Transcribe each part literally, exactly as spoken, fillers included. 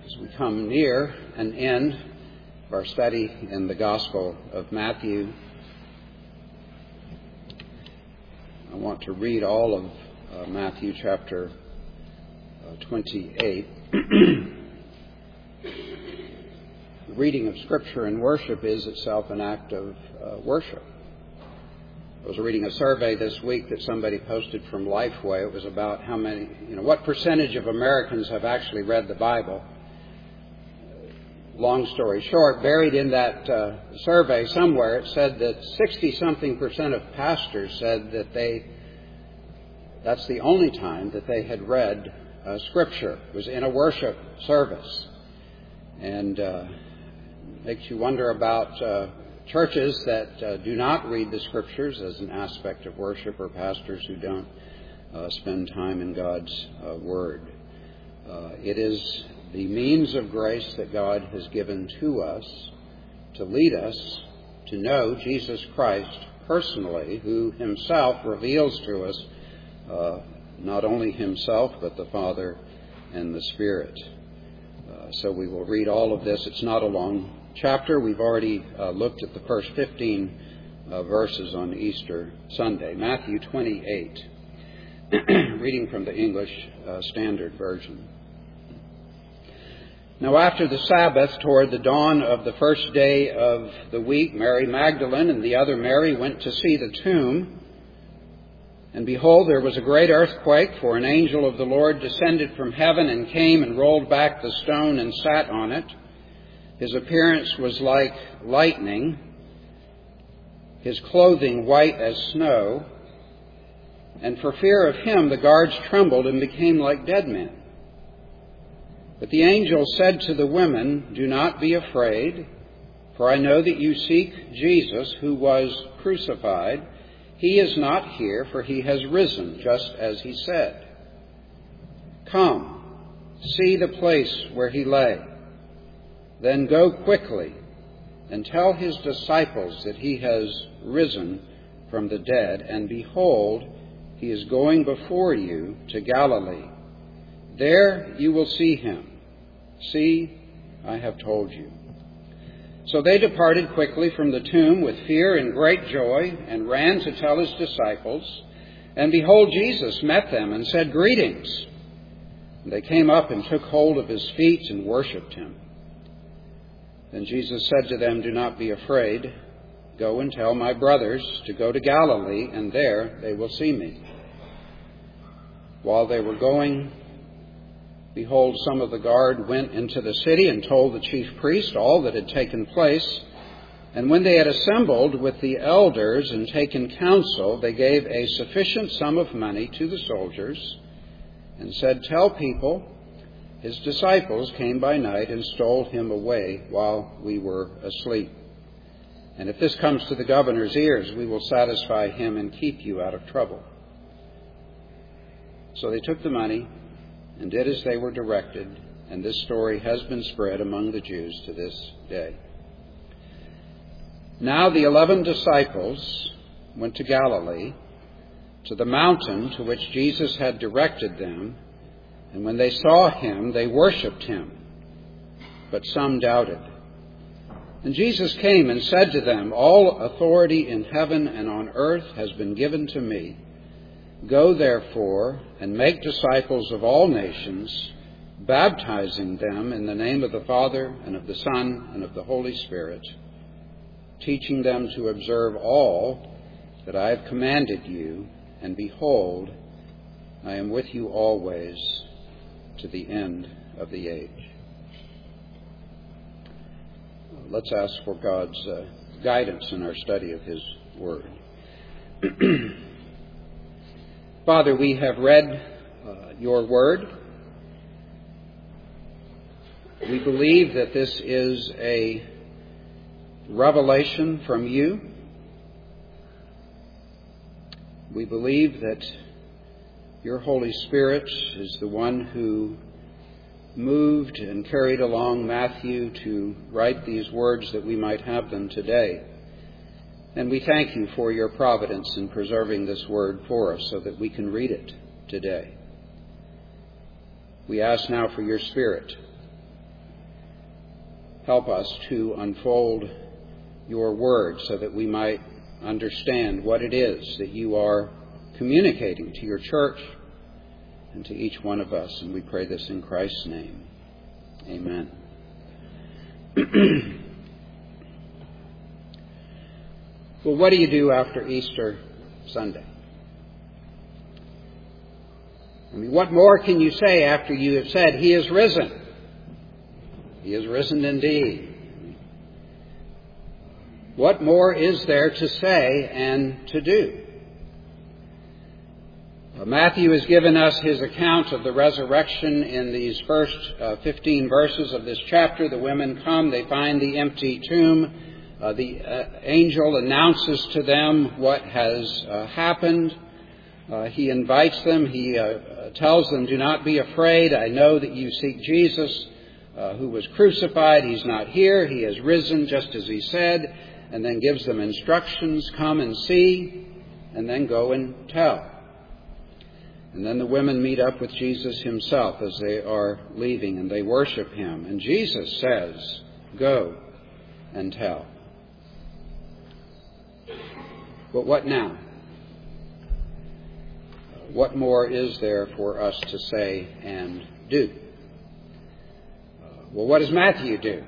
As we come near an end of our study in the Gospel of Matthew, I want to read all of uh, Matthew chapter uh, twenty-eight. The reading of Scripture and worship is itself an act of uh, worship. I was reading a survey this week that somebody posted from Lifeway. It was about how many, you know, what percentage of Americans have actually read the Bible. Long story short, buried in that uh, survey somewhere, it said that sixty-something percent of pastors said that they, that's the only time that they had read uh, Scripture, was in a worship service. And uh, makes you wonder about uh, churches that uh, do not read the Scriptures as an aspect of worship, or pastors who don't uh, spend time in God's uh, Word. Uh, it is the means of grace that God has given to us to lead us to know Jesus Christ personally, who himself reveals to us uh, not only himself, but the Father and the Spirit. Uh, so we will read all of this. It's not a long chapter. We've already uh, looked at the first fifteen uh, verses on Easter Sunday. Matthew twenty-eight, reading from the English uh, Standard Version. Now after the Sabbath, toward the dawn of the first day of the week, Mary Magdalene and the other Mary went to see the tomb. And behold, there was a great earthquake, for an angel of the Lord descended from heaven and came and rolled back the stone and sat on it. His appearance was like lightning, his clothing white as snow. And for fear of him, the guards trembled and became like dead men. But the angel said to the women, "Do not be afraid, for I know that you seek Jesus who was crucified. He is not here, for he has risen, just as he said. Come, see the place where he lay. Then go quickly and tell his disciples that he has risen from the dead, and behold, he is going before you to Galilee. There you will see him. See, I have told you." So they departed quickly from the tomb with fear and great joy, and ran to tell his disciples. And behold, Jesus met them and said, "Greetings." And they came up and took hold of his feet and worshipped him. Then Jesus said to them, "Do not be afraid. Go and tell my brothers to go to Galilee, and there they will see me." While they were going, behold, some of the guard went into the city and told the chief priest all that had taken place. And when they had assembled with the elders and taken counsel, they gave a sufficient sum of money to the soldiers and said, "Tell people, his disciples came by night and stole him away while we were asleep. And if this comes to the governor's ears, we will satisfy him and keep you out of trouble." So they took the money and did as they were directed, and this story has been spread among the Jews to this day. Now the eleven disciples went to Galilee, to the mountain to which Jesus had directed them, and when they saw him, they worshipped him, but some doubted. And Jesus came and said to them, "All authority in heaven and on earth has been given to me. Go, therefore, and make disciples of all nations, baptizing them in the name of the Father and of the Son and of the Holy Spirit, teaching them to observe all that I have commanded you, and behold, I am with you always to the end of the age." Let's ask for God's uh, guidance in our study of his word. Father, we have read uh, your word. We believe that this is a revelation from you. We believe that your Holy Spirit is the one who moved and carried along Matthew to write these words that we might have them today. And we thank you for your providence in preserving this word for us so that we can read it today. We ask now for your Spirit help us to unfold your word so that we might understand what it is that you are communicating to your church and to each one of us. And we pray this in Christ's name. Amen. Well, what do you do after Easter Sunday? I mean, what more can you say after you have said, He is risen? He is risen indeed. What more is there to say and to do? Uh, Matthew has given us his account of the resurrection in these first uh, fifteen verses of this chapter. The women come, they find the empty tomb. Uh, the uh, angel announces to them what has uh, happened. Uh, he invites them. He uh, tells them, do not be afraid. I know that you seek Jesus uh, who was crucified. He's not here. He has risen just as he said. And then gives them instructions, come and see, and then go and tell. And then the women meet up with Jesus himself as they are leaving, and they worship him. And Jesus says, go and tell. But what now? What more is there for us to say and do? Well, what does Matthew do?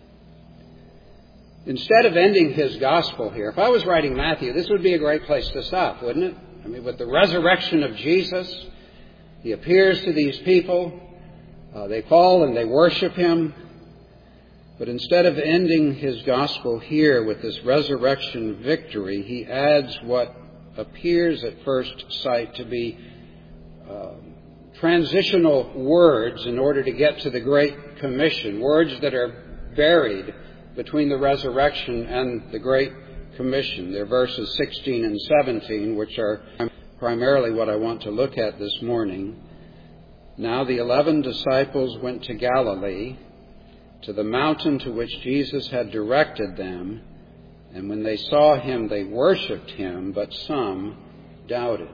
Instead of ending his gospel here, if I was writing Matthew, this would be a great place to stop, wouldn't it? I mean, with the resurrection of Jesus, he appears to these people. Uh, they fall and they worship him. But instead of ending his gospel here with this resurrection victory, he adds what appears at first sight to be uh, transitional words in order to get to the Great Commission, words that are buried between the resurrection and the Great Commission. They're verses sixteen and seventeen, which are primarily what I want to look at this morning. Now the eleven disciples went to Galilee, to the mountain to which Jesus had directed them, and when they saw him, they worshipped him, but some doubted.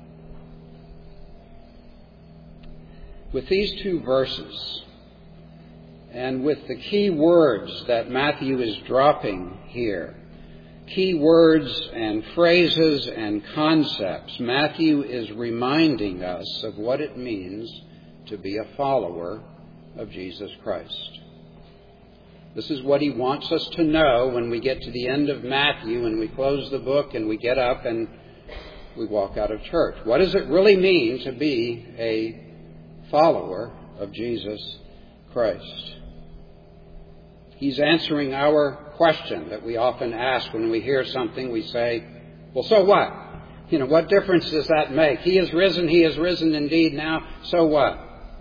With these two verses, and with the key words that Matthew is dropping here, key words and phrases and concepts, Matthew is reminding us of what it means to be a follower of Jesus Christ. This is what he wants us to know when we get to the end of Matthew and we close the book and we get up and we walk out of church. What does it really mean to be a follower of Jesus Christ? He's answering our question that we often ask when we hear something. We say, well, so what? You know, what difference does that make? He is risen, he is risen indeed now, so what?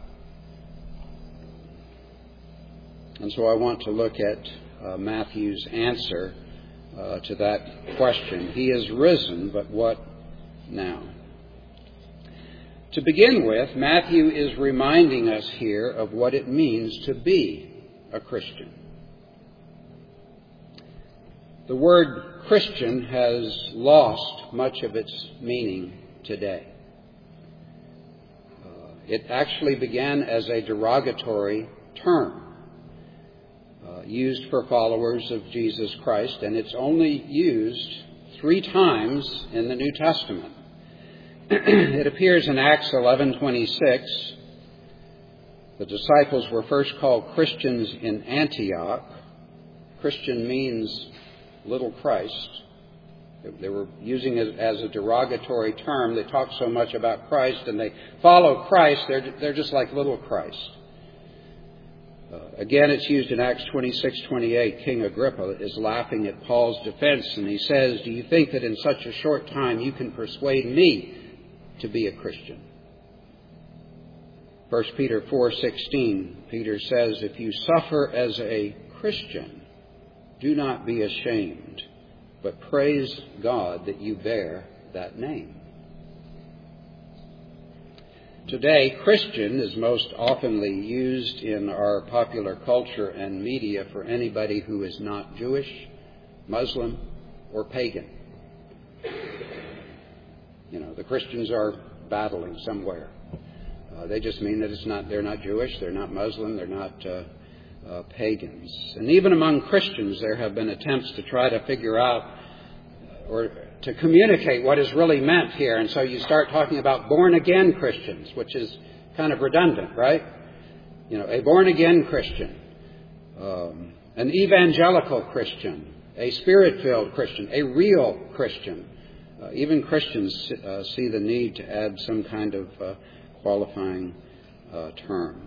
And so I want to look at uh, Matthew's answer uh, to that question. He is risen, but what now? To begin with, Matthew is reminding us here of what it means to be a Christian. The word Christian has lost much of its meaning today. Uh, it actually began as a derogatory term uh, used for followers of Jesus Christ, and it's only used three times in the New Testament. It appears in Acts eleven twenty-six. The disciples were first called Christians in Antioch. Christian means little Christ. They were using it as a derogatory term. They talk so much about Christ and they follow Christ, they're, they're just like little Christ. Uh, again, it's used in Acts twenty-six twenty-eight. King Agrippa is laughing at Paul's defense and he says, do you think that in such a short time you can persuade me to be a Christian? First Peter four sixteen, Peter says, if you suffer as a Christian, do not be ashamed, but praise God that you bear that name. Today, Christian is most oftenly used in our popular culture and media for anybody who is not Jewish, Muslim, or pagan. You know, the Christians are battling somewhere. Uh, they just mean that it's not. They're not Jewish. They're not Muslim. They're not uh, uh, pagans. And even among Christians, there have been attempts to try to figure out or to communicate what is really meant here. And so you start talking about born-again Christians, which is kind of redundant, right? You know, a born-again Christian, um, an evangelical Christian, a Spirit-filled Christian, a real Christian. Uh, even Christians uh, see the need to add some kind of uh, qualifying uh, term.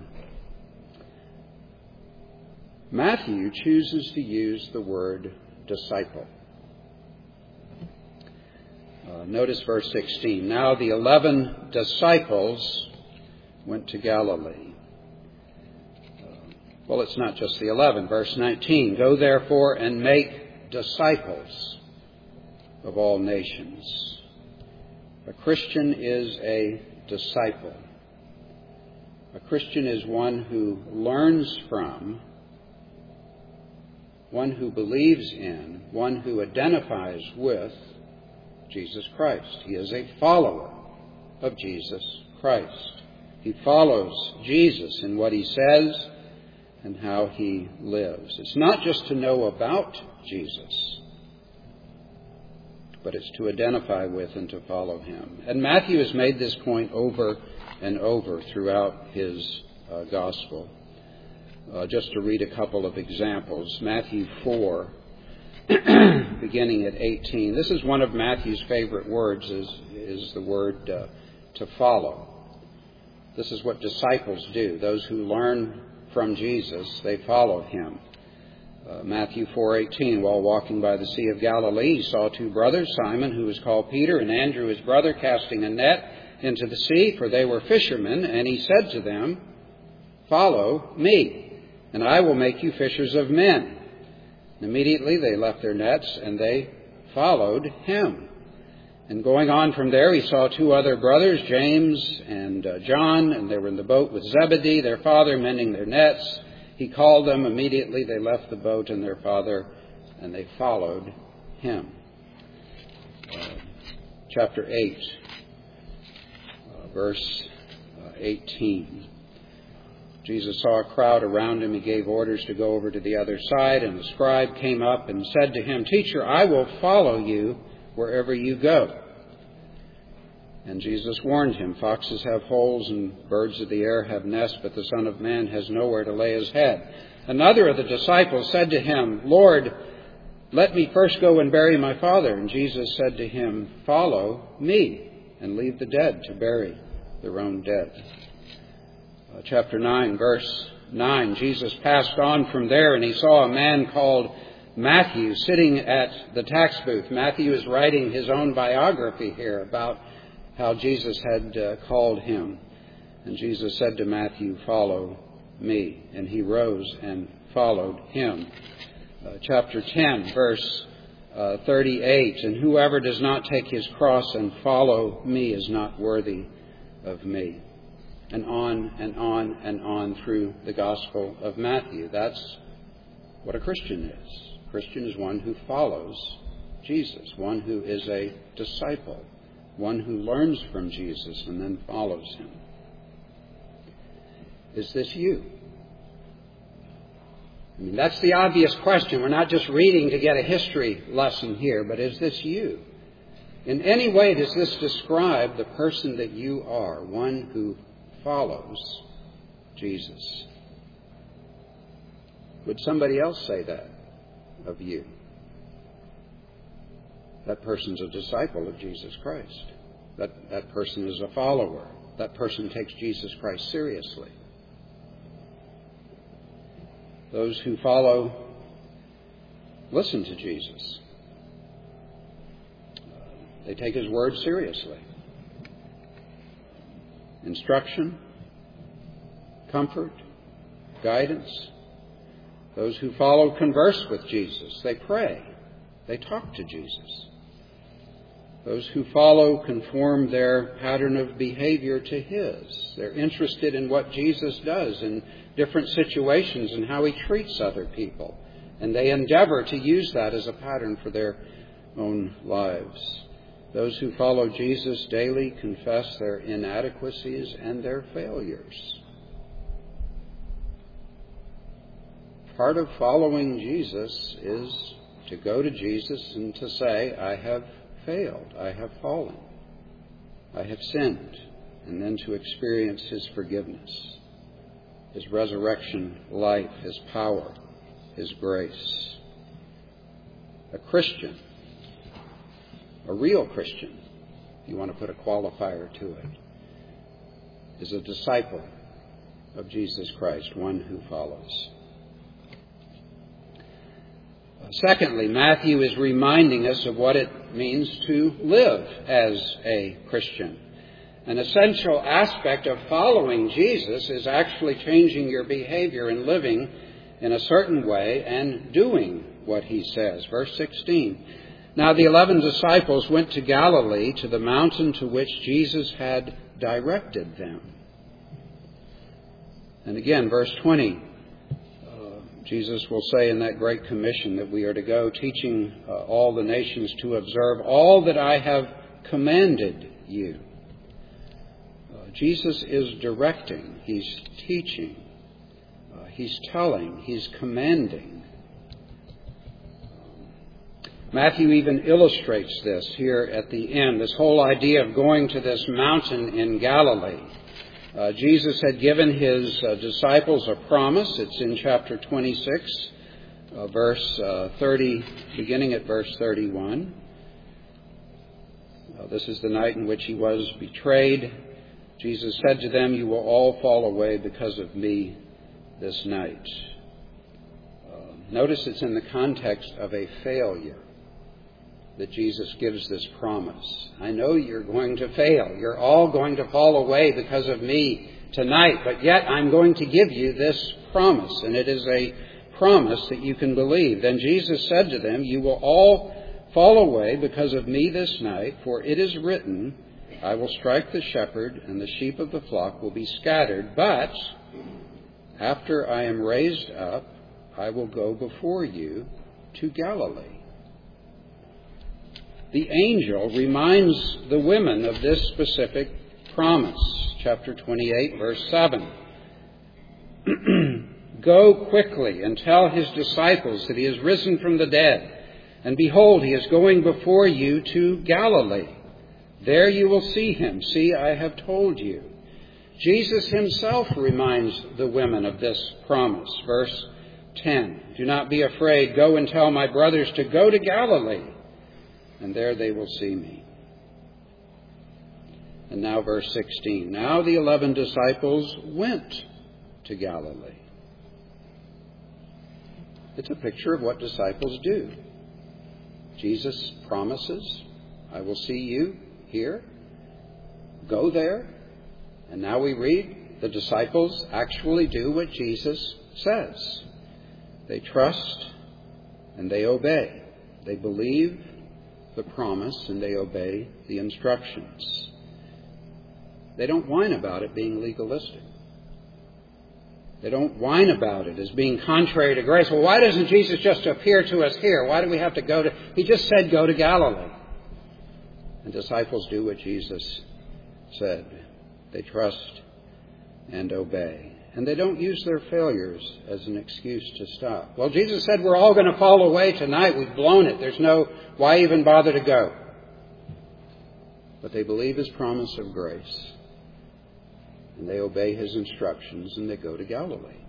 Matthew chooses to use the word disciple. Uh, notice verse sixteen. Now the eleven disciples went to Galilee. Uh, well, it's not just the eleven. Verse nineteen. Go therefore and make disciples of all nations. A Christian is a disciple. A Christian is one who learns from, one who believes in, one who identifies with Jesus Christ. He is a follower of Jesus Christ. He follows Jesus in what he says and how he lives. It's not just to know about Jesus, but it's to identify with and to follow him. And Matthew has made this point over and over throughout his uh, gospel. Uh, just to read a couple of examples. Matthew four, beginning at eighteen. This is one of Matthew's favorite words, is, is the word uh, to follow. This is what disciples do. Those who learn from Jesus, they follow him. Uh, Matthew four eighteen, while walking by the Sea of Galilee, he saw two brothers, Simon, who was called Peter, and Andrew his brother, casting a net into the sea, for they were fishermen. And he said to them, follow me, and I will make you fishers of men. And immediately they left their nets, and they followed him. And going on from there, he saw two other brothers, James and uh, John, and they were in the boat with Zebedee, their father, mending their nets. He called them. Immediately they left the boat and their father, and they followed him. Uh, chapter eight, uh, verse uh, eighteen. Jesus saw a crowd around him. He gave orders to go over to the other side, and the scribe came up and said to him, Teacher, I will follow you wherever you go. And Jesus warned him, foxes have holes and birds of the air have nests, but the Son of Man has nowhere to lay his head. Another of the disciples said to him, Lord, let me first go and bury my father. And Jesus said to him, follow me and leave the dead to bury their own dead. Uh, chapter nine, verse nine, Jesus passed on from there, and he saw a man called Matthew sitting at the tax booth. Matthew is writing his own biography here about how Jesus had uh, called him. And Jesus said to Matthew, follow me. And he rose and followed him. Uh, chapter ten, verse uh, thirty-eight, and whoever does not take his cross and follow me is not worthy of me. And on and on and on through the Gospel of Matthew. That's what a Christian is. A Christian is one who follows Jesus, one who is a disciple, one who learns from Jesus and then follows him. Is this you? I mean, that's the obvious question. We're not just reading to get a history lesson here, but is this you? In any way, does this describe the person that you are, one who follows Jesus? Would somebody else say that of you? That person's a disciple of Jesus Christ. That, that person is a follower. That person takes Jesus Christ seriously. Those who follow listen to Jesus. They take his word seriously. Instruction, comfort, guidance. Those who follow converse with Jesus. They pray. They talk to Jesus. Those who follow conform their pattern of behavior to his. They're interested in what Jesus does in different situations and how he treats other people. And they endeavor to use that as a pattern for their own lives. Those who follow Jesus daily confess their inadequacies and their failures. part of following Jesus is to go to Jesus and to say, I have failed, I have fallen, I have sinned, and then to experience His forgiveness, His resurrection life, His power, His grace. A Christian, a real Christian, if you want to put a qualifier to it, is a disciple of Jesus Christ, one who follows. Secondly, Matthew is reminding us of what it means to live as a Christian. An essential aspect of following Jesus is actually changing your behavior and living in a certain way and doing what He says. Verse sixteen. Now the eleven disciples went to Galilee, to the mountain to which Jesus had directed them. And again, verse twenty. Jesus will say in that Great Commission that we are to go teaching uh, all the nations to observe all that I have commanded you. Uh, Jesus is directing, He's teaching, uh, He's telling, He's commanding. Matthew even illustrates this here at the end, this whole idea of going to this mountain in Galilee. Uh, Jesus had given His uh, disciples a promise. It's in chapter twenty-six, uh, verse uh, thirty, beginning at verse thirty-one. Uh, this is the night in which He was betrayed. Jesus said to them, you will all fall away because of me this night. Uh, notice it's in the context of a failure that Jesus gives this promise. I know you're going to fail. You're all going to fall away because of me tonight, but yet I'm going to give you this promise, and it is a promise that you can believe. Then Jesus said to them, you will all fall away because of me this night, for it is written, I will strike the shepherd, and the sheep of the flock will be scattered, but after I am raised up, I will go before you to Galilee. The angel reminds the women of this specific promise. Chapter twenty-eight, verse seven. Go quickly and tell his disciples that he is risen from the dead. And behold, he is going before you to Galilee. There you will see him. See, I have told you. Jesus himself reminds the women of this promise. Verse ten. Do not be afraid. Go and tell my brothers to go to Galilee, and there they will see me. And now verse sixteen. Now the eleven disciples went to Galilee. It's a picture of what disciples do. Jesus promises, I will see you here. Go there. And now we read the disciples actually do what Jesus says. They trust and they obey. They believe the promise and they obey the instructions. They don't whine about it being legalistic. They don't whine about it as being contrary to grace. Well, why doesn't Jesus just appear to us here? Why do we have to go to... He just said go to Galilee. And disciples do what Jesus said. They trust and obey. And they don't use their failures as an excuse to stop. Well, Jesus said we're all going to fall away tonight. We've blown it. There's no... Why even bother to go? But they believe his promise of grace. And they obey his instructions and they go to Galilee.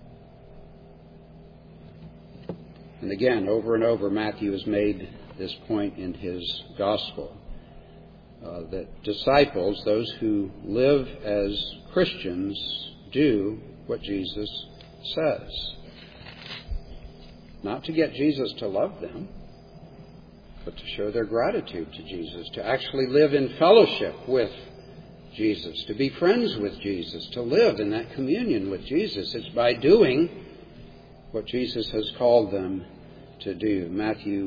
And again, over and over, Matthew has made this point in his gospel. Uh, that disciples, those who live as Christians, do what Jesus says. Not to get Jesus to love them, but to show their gratitude to Jesus, to actually live in fellowship with Jesus, to be friends with Jesus, to live in that communion with Jesus. It's by doing what Jesus has called them to do. Matthew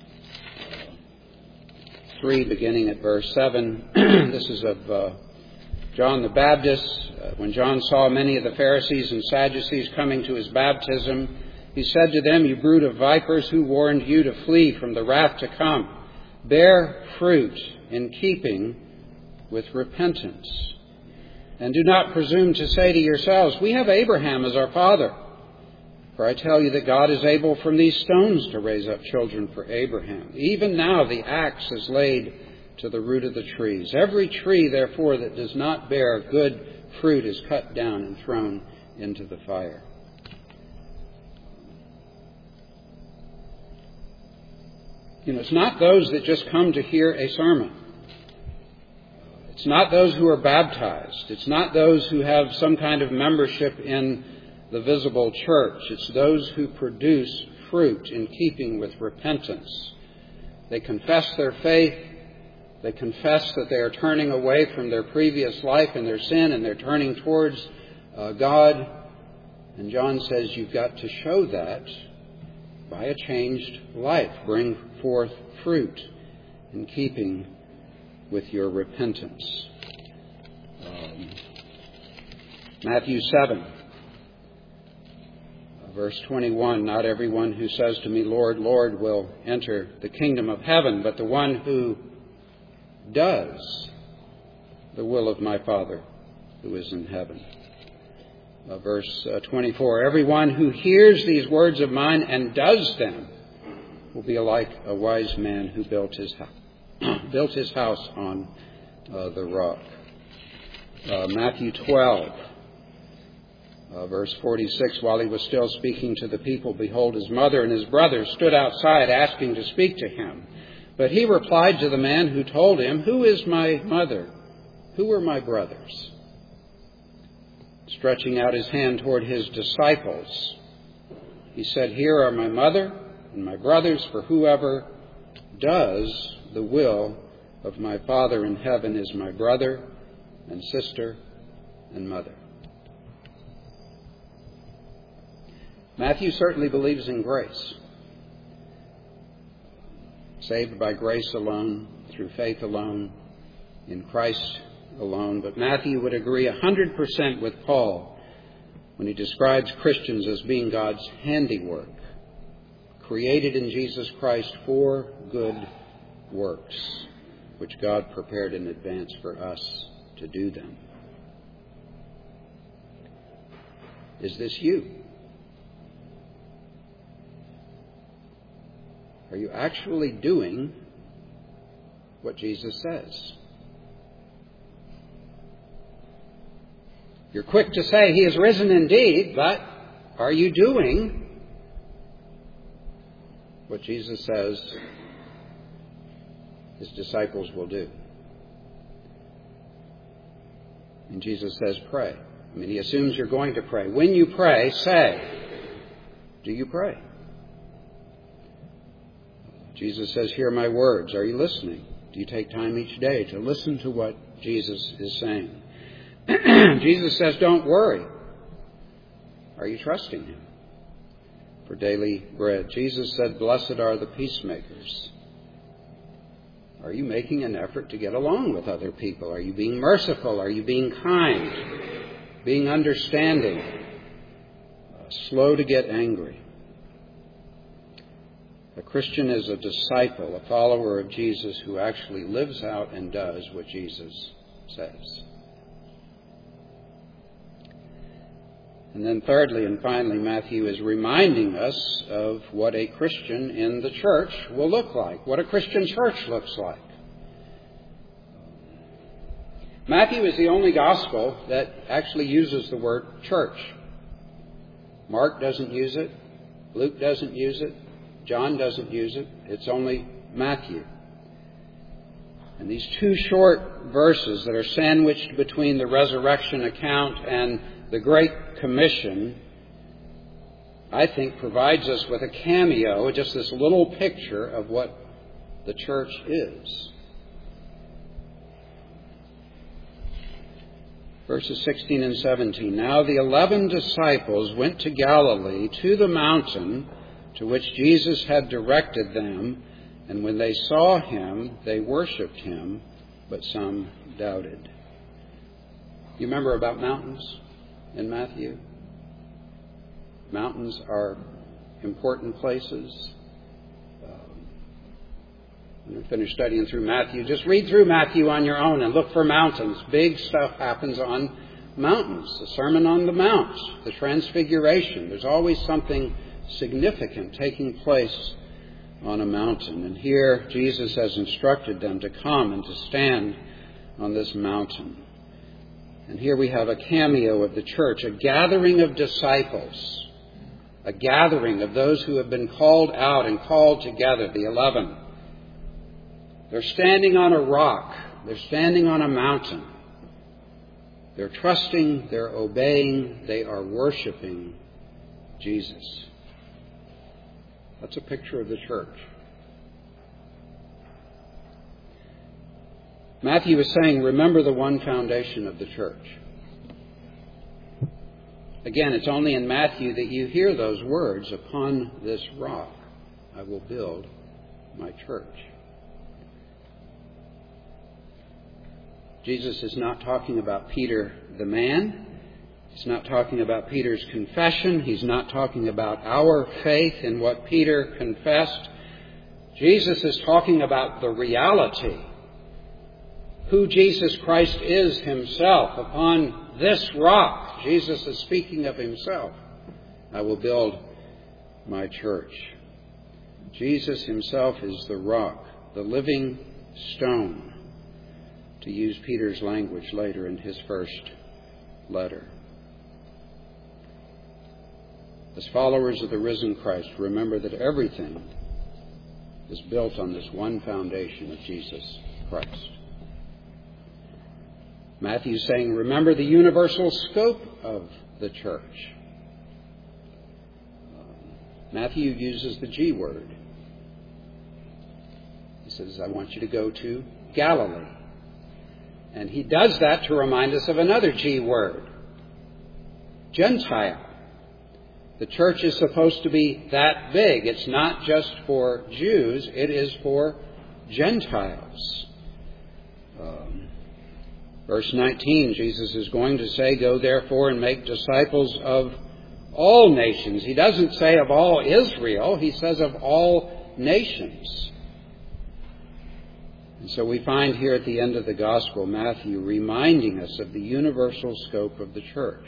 three, beginning at verse seven. This is of uh, John the Baptist. Uh, when John saw many of the Pharisees and Sadducees coming to his baptism, he said to them, you brood of vipers, who warned you to flee from the wrath to come? Bear fruit in keeping with repentance. And do not presume to say to yourselves, we have Abraham as our father. For I tell you that God is able from these stones to raise up children for Abraham. Even now the axe is laid to the root of the trees. Every tree, therefore, that does not bear good fruit is cut down and thrown into the fire. You know, it's not those that just come to hear a sermon. It's not those who are baptized. It's not those who have some kind of membership in the visible church. It's those who produce fruit in keeping with repentance. They confess their faith. They confess that they are turning away from their previous life and their sin, and they're turning towards uh, God. And John says you've got to show that by a changed life. Bring forth fruit in keeping with your repentance. Um, Matthew seven, verse twenty-one, not everyone who says to me, Lord, Lord, will enter the kingdom of heaven, but the one who does the will of my Father who is in heaven. Uh, verse uh, twenty-four, everyone who hears these words of mine and does them will be like a wise man who built his house. built his house on uh, the rock. Uh, Matthew twelve, uh, verse forty-six, while he was still speaking to the people, behold, his mother and his brothers stood outside asking to speak to him. But he replied to the man who told him, who is my mother? Who are my brothers? Stretching out his hand toward his disciples, he said, here are my mother and my brothers, for whoever does the will of my Father in heaven is my brother and sister and mother. Matthew certainly believes in grace. Saved by grace alone, through faith alone, in Christ alone. But Matthew would agree one hundred percent with Paul when he describes Christians as being God's handiwork, created in Jesus Christ for good works, which God prepared in advance for us to do them. Is this you? Are you actually doing what Jesus says? You're quick to say he is risen indeed, but are you doing what Jesus says his disciples will do? And Jesus says, pray. I mean, he assumes you're going to pray. When you pray, say, do you pray? Jesus says, hear my words. Are you listening? Do you take time each day to listen to what Jesus is saying? Jesus says, don't worry. Are you trusting him for daily bread? Jesus said, blessed are the peacemakers. Are you making an effort to get along with other people? Are you being merciful? Are you being kind? Being understanding? Uh, slow to get angry? A Christian is a disciple, a follower of Jesus who actually lives out and does what Jesus says. And then thirdly and finally, Matthew is reminding us of what a Christian in the church will look like, what a Christian church looks like. Matthew is the only gospel that actually uses the word church. Mark doesn't use it. Luke doesn't use it. John doesn't use it. It's only Matthew. And these two short verses that are sandwiched between the resurrection account and the Great Commission, I think, provides us with a cameo, just this little picture of what the church is. Verses sixteen and seventeen. Now the eleven disciples went to Galilee, to the mountain to which Jesus had directed them, and when they saw him, they worshipped him, but some doubted. You remember about mountains in Matthew? Mountains are important places. Um, when you finish studying through Matthew, just read through Matthew on your own and look for mountains. Big stuff happens on mountains, the Sermon on the Mount, the Transfiguration. There's always something significant taking place on a mountain. And here Jesus has instructed them to come and to stand on this mountain. And here we have a cameo of the church, a gathering of disciples, a gathering of those who have been called out and called together, the eleven. They're standing on a rock. They're standing on a mountain. They're trusting, they're obeying, they are worshiping Jesus. That's a picture of the church. Matthew is saying, remember the one foundation of the church. Again, it's only in Matthew that you hear those words, upon this rock I will build my church. Jesus is not talking about Peter the man. He's not talking about Peter's confession. He's not talking about our faith in what Peter confessed. Jesus is talking about the reality, who Jesus Christ is himself. Upon this rock, Jesus is speaking of himself, I will build my church. Jesus himself is the rock, the living stone, to use Peter's language later in his first letter. As followers of the risen Christ, remember that everything is built on this one foundation of Jesus Christ. Matthew is saying, remember the universal scope of the church. Matthew uses the G word. He says, I want you to go to Galilee. And he does that to remind us of another G word, Gentile. The church is supposed to be that big. It's not just for Jews, it is for Gentiles. Um, verse nineteen, Jesus is going to say, go therefore and make disciples of all nations. He doesn't say of all Israel, he says of all nations. And so we find here at the end of the Gospel, Matthew reminding us of the universal scope of the church.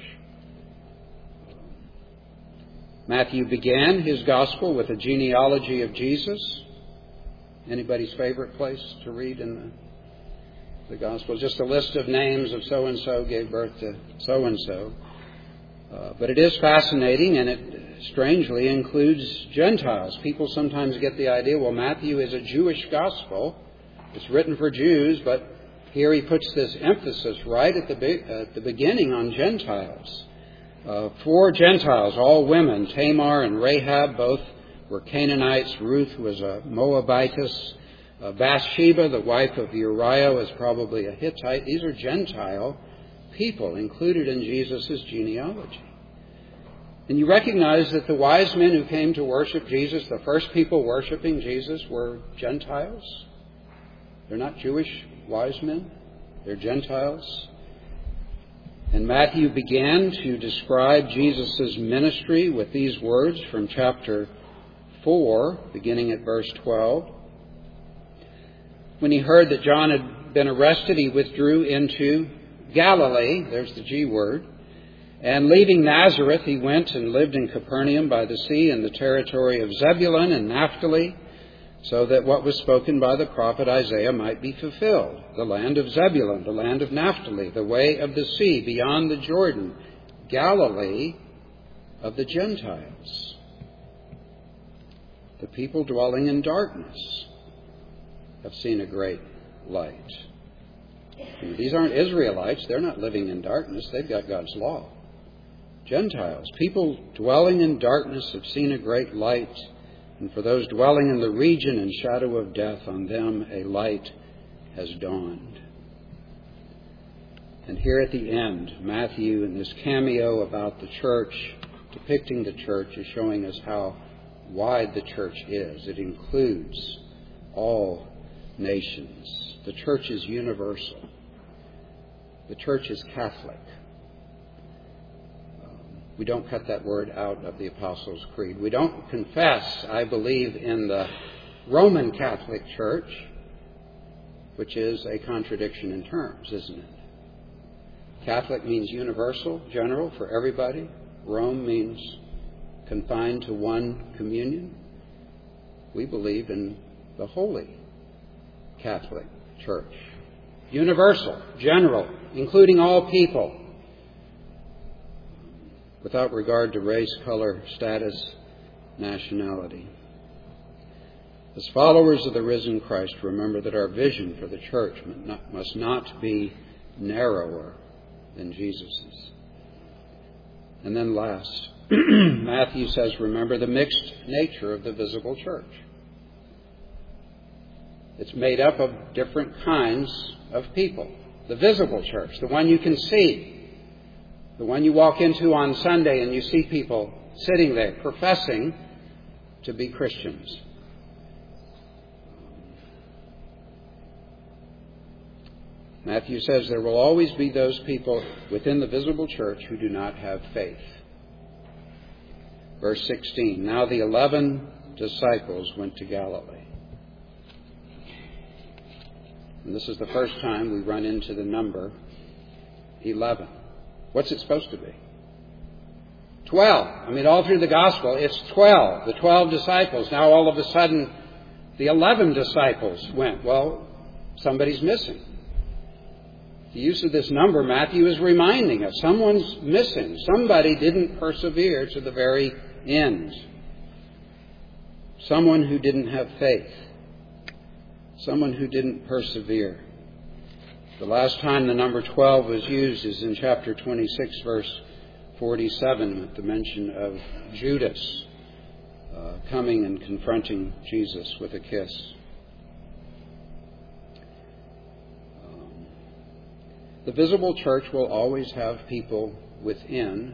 Matthew began his Gospel with a genealogy of Jesus. Anybody's favorite place to read in the, the Gospel? Just a list of names of so-and-so gave birth to so-and-so. Uh, but it is fascinating, and it strangely includes Gentiles. People sometimes get the idea, well, Matthew is a Jewish Gospel. It's written for Jews, but here he puts this emphasis right at the, be- at the beginning on Gentiles. Uh, four Gentiles, all women, Tamar and Rahab, both were Canaanites. Ruth was a Moabitess. Uh, Bathsheba, the wife of Uriah, was probably a Hittite. These are Gentile people included in Jesus' genealogy. And you recognize that the wise men who came to worship Jesus, the first people worshiping Jesus, were Gentiles. They're not Jewish wise men. They're Gentiles. And Matthew began to describe Jesus' ministry with these words from chapter four, beginning at verse twelve. When he heard that John had been arrested, he withdrew into Galilee. There's the G word. And leaving Nazareth, he went and lived in Capernaum by the sea in the territory of Zebulun and Naphtali, so that what was spoken by the prophet Isaiah might be fulfilled. The land of Zebulun, the land of Naphtali, the way of the sea beyond the Jordan, Galilee of the Gentiles. The people dwelling in darkness have seen a great light. And these aren't Israelites. They're not living in darkness. They've got God's law. Gentiles, people dwelling in darkness have seen a great light. And for those dwelling in the region and shadow of death, on them a light has dawned. And here at the end, Matthew, in this cameo about the church, depicting the church, is showing us how wide the church is. It includes all nations. The church is universal. The church is Catholic. We don't cut that word out of the Apostles' Creed. We don't confess, I believe, in the Roman Catholic Church, which is a contradiction in terms, isn't it? Catholic means universal, general, for everybody. Rome means confined to one communion. We believe in the Holy Catholic Church. Universal, general, including all people, without regard to race, color, status, nationality. As followers of the risen Christ, remember that our vision for the church must not be narrower than Jesus's. And then last, Matthew says, remember the mixed nature of the visible church. It's made up of different kinds of people. The visible church, the one you can see, the one you walk into on Sunday and you see people sitting there professing to be Christians. Matthew says there will always be those people within the visible church who do not have faith. Verse sixteen, now the eleven disciples went to Galilee. And this is the first time we run into the number eleven. What's it supposed to be? Twelve. I mean, all through the gospel, it's twelve. The twelve disciples. Now all of a sudden, the eleven disciples went. Well, somebody's missing. The use of this number, Matthew is reminding us. Someone's missing. Somebody didn't persevere to the very end. Someone who didn't have faith. Someone who didn't persevere. The last time the number twelve was used is in chapter twenty-six, verse forty-seven, with the mention of Judas uh, coming and confronting Jesus with a kiss. Um, the visible church will always have people within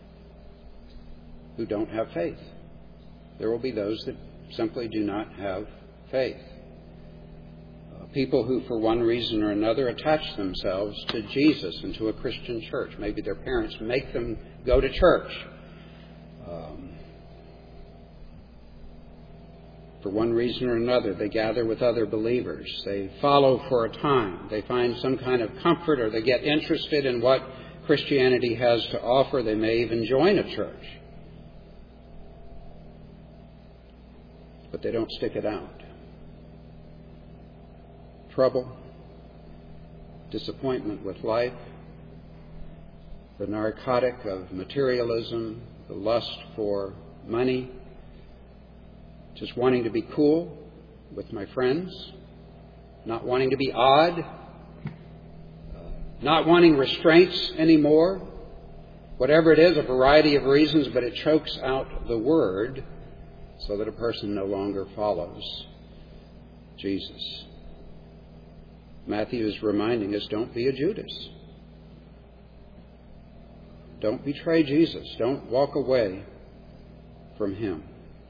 who don't have faith. There will be those that simply do not have faith. People who, for one reason or another, attach themselves to Jesus and to a Christian church. Maybe their parents make them go to church. Um, for one reason or another, they gather with other believers. They follow for a time. They find some kind of comfort, or they get interested in what Christianity has to offer. They may even join a church. But they don't stick it out. Trouble, disappointment with life, the narcotic of materialism, the lust for money, just wanting to be cool with my friends, not wanting to be odd, not wanting restraints anymore, whatever it is, a variety of reasons, but it chokes out the word so that a person no longer follows Jesus. Matthew is reminding us, don't be a Judas. Don't betray Jesus. Don't walk away from him.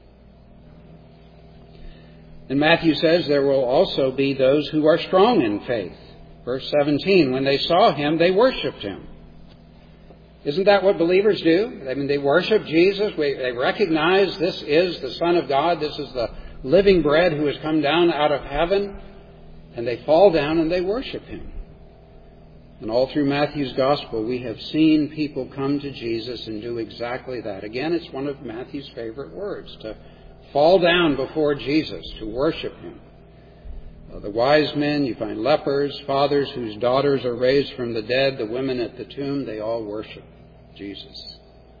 And Matthew says there will also be those who are strong in faith. Verse seventeen, when they saw him, they worshipped him. Isn't that what believers do? I mean, they worship Jesus. They recognize this is the Son of God. This is the living bread who has come down out of heaven. And they fall down and they worship him. And all through Matthew's gospel, we have seen people come to Jesus and do exactly that. Again, it's one of Matthew's favorite words, to fall down before Jesus, to worship him. Uh, the wise men, you find lepers, fathers whose daughters are raised from the dead, the women at the tomb, they all worship Jesus.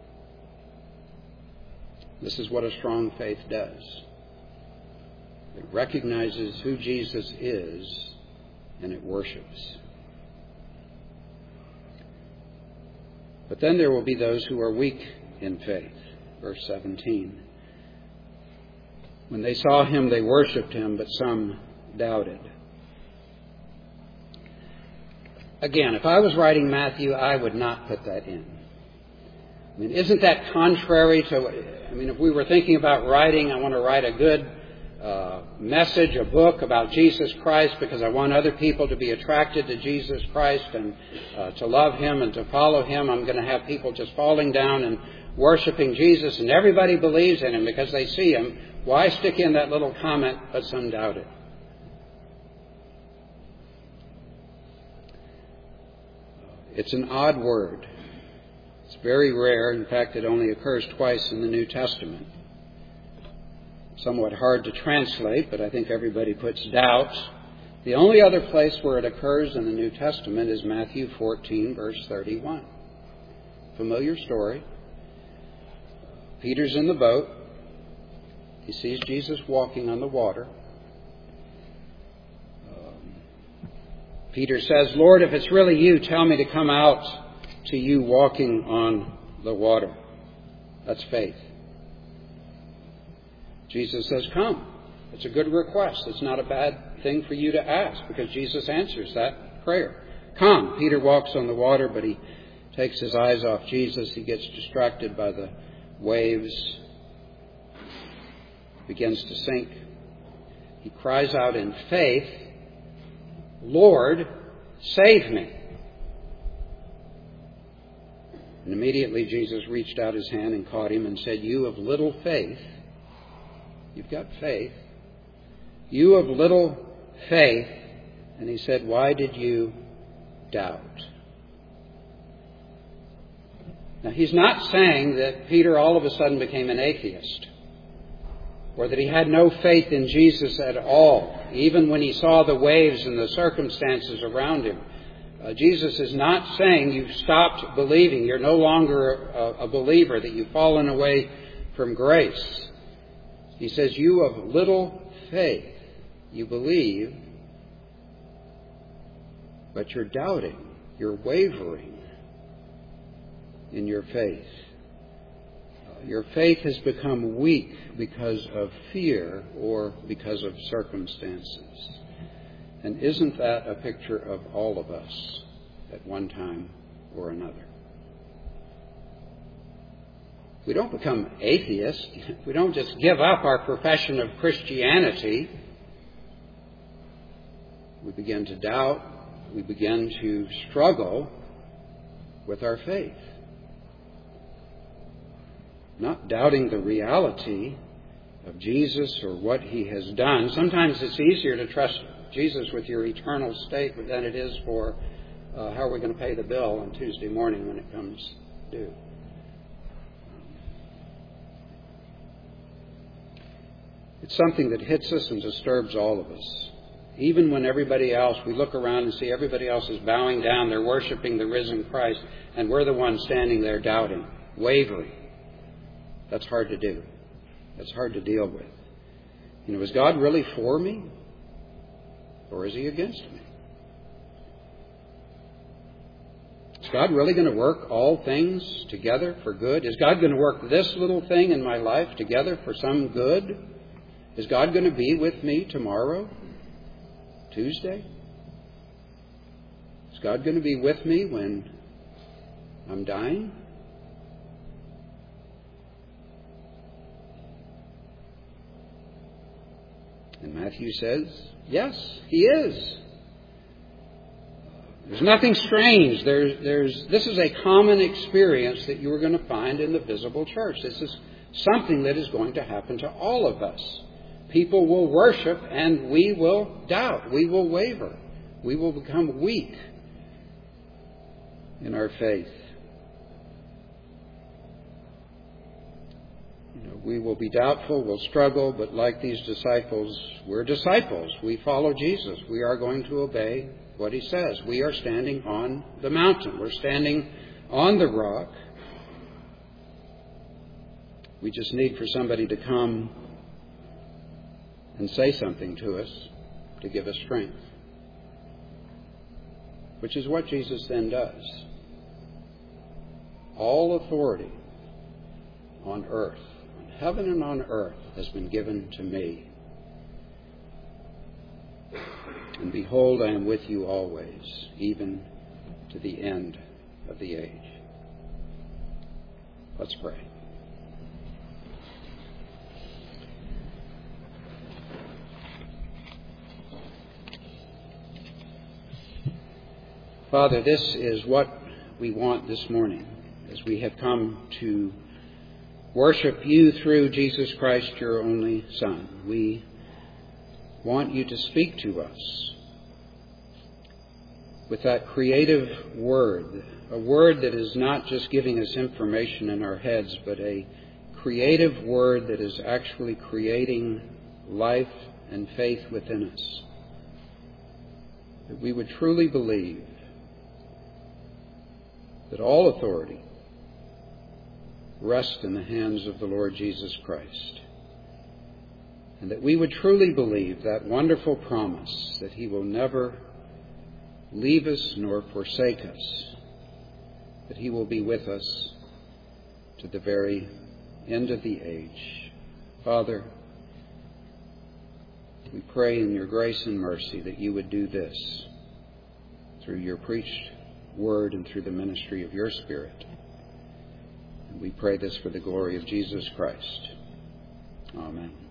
This is what a strong faith does. It recognizes who Jesus is, and it worships. But then there will be those who are weak in faith. Verse seventeen. When they saw him, they worshipped him, but some doubted. Again, if I was writing Matthew, I would not put that in. I mean, isn't that contrary to... I mean, if we were thinking about writing, I want to write a good Uh, message, a book about Jesus Christ because I want other people to be attracted to Jesus Christ and uh, to love him and to follow him. I'm going to have people just falling down and worshiping Jesus, and everybody believes in him because they see him. Why stick in that little comment, but some doubt it? It's an odd word. It's very rare. In fact, it only occurs twice in the New Testament. Somewhat hard to translate, but I think everybody puts doubt. The only other place where it occurs in the New Testament is Matthew fourteen, verse thirty-one. Familiar story. Peter's in the boat. He sees Jesus walking on the water. Um, Peter says, "Lord, if it's really you, tell me to come out to you walking on the water." That's faith. Jesus says, "Come." It's a good request. It's not a bad thing for you to ask, because Jesus answers that prayer. Come. Peter walks on the water, but he takes his eyes off Jesus. He gets distracted by the waves, begins to sink. He cries out in faith, "Lord, save me." And immediately Jesus reached out his hand and caught him and said, "You of little faith," you've got faith, "you of little faith." And he said, "Why did you doubt?" Now, he's not saying that Peter all of a sudden became an atheist, or that he had no faith in Jesus at all, even when he saw the waves and the circumstances around him. Uh, Jesus is not saying you've stopped believing, you're no longer a, a believer, that you've fallen away from grace. He says, "You of little faith, you believe, but you're doubting, you're wavering in your faith. Uh, your faith has become weak because of fear or because of circumstances." And isn't that a picture of all of us at one time or another? We don't become atheists. We don't just give up our profession of Christianity. We begin to doubt. We begin to struggle with our faith. Not doubting the reality of Jesus or what he has done. Sometimes it's easier to trust Jesus with your eternal state than it is for uh, how are we going to pay the bill on Tuesday morning when it comes due. It's something that hits us and disturbs all of us. Even when everybody else, we look around and see everybody else is bowing down, they're worshiping the risen Christ, and we're the ones standing there doubting, wavering. That's hard to do. That's hard to deal with. You know, is God really for me? Or is he against me? Is God really going to work all things together for good? Is God going to work this little thing in my life together for some good? Is God going to be with me tomorrow, Tuesday? Is God going to be with me when I'm dying? And Matthew says, yes, he is. There's nothing strange. There's, there's, this is a common experience that you are going to find in the visible church. This is something that is going to happen to all of us. People will worship and we will doubt. We will waver. We will become weak in our faith. You know, we will be doubtful, we'll struggle, but like these disciples, we're disciples. We follow Jesus. We are going to obey what he says. We are standing on the mountain. We're standing on the rock. We just need for somebody to come and say something to us to give us strength. Which is what Jesus then does. All authority on earth, on heaven and on earth, has been given to me. And behold, I am with you always, even to the end of the age. Let's pray. Father, this is what we want this morning as we have come to worship you through Jesus Christ, your only Son. We want you to speak to us. with that creative word, a word that is not just giving us information in our heads, but a creative word that is actually creating life and faith within us. That we would truly believe that all authority rests in the hands of the Lord Jesus Christ. And that we would truly believe that wonderful promise that He will never leave us nor forsake us, that He will be with us to the very end of the age. Father, we pray in your grace and mercy that you would do this through your preached word and through the ministry of your Spirit. And we pray this for the glory of Jesus Christ. Amen.